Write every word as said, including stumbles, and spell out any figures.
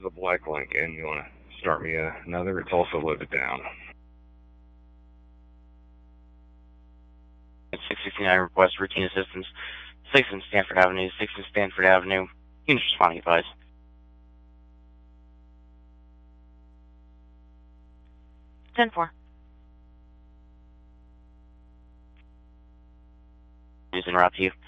the Black Lincoln. You want to start me another? It's also loaded down. six sixty-nine request routine assistance. six in Stanford Avenue, six in Stanford Avenue. Units responding, advise. ten four. News en route to you.